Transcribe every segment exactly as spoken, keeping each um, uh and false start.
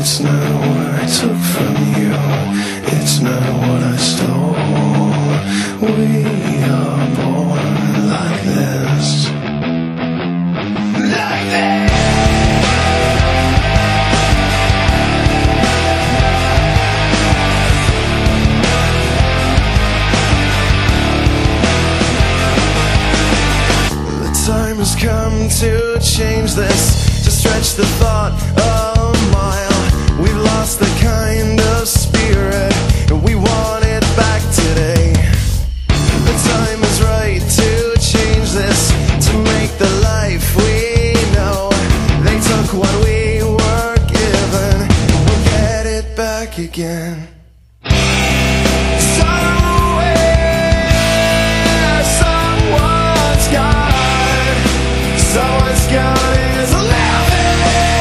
It's not what I took from you, it's not what I stole. We are born like this, like this. The time has come to change this, to stretch the thought a mile. We've lost the kind of spirit we want it back today. The time is right to change this, to make the life we know. They took what we were given, we'll get it back again. Someone's gun is living,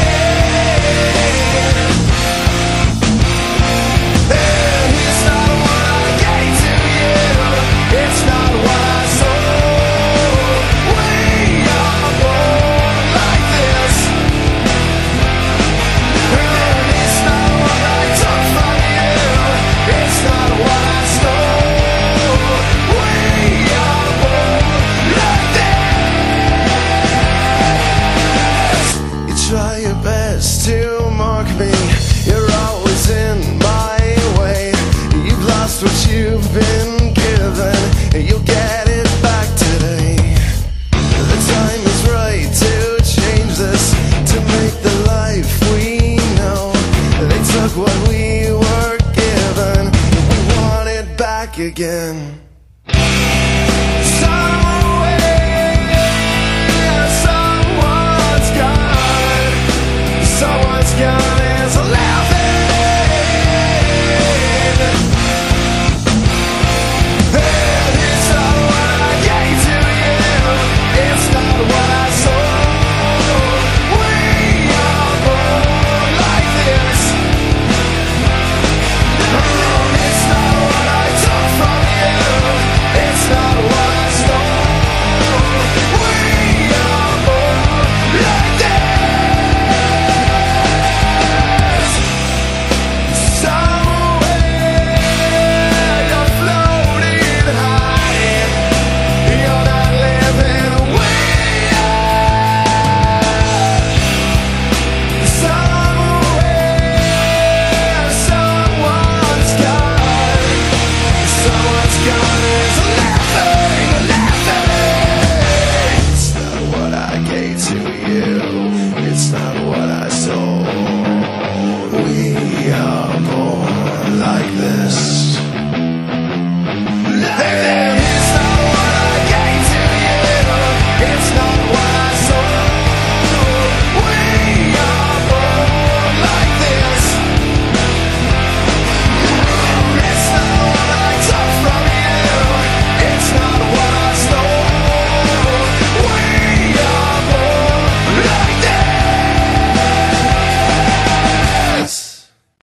and it's not what I gave to you, it's not what I sold. We are born like this, and it's not what I took from you, it's not what I stole. We are born like this. Try your best to mock me, you're always in my way. You've lost what you've been given, you'll get it back today. The time is right to change this, to make the life we know. They took what we were given, we want it back again.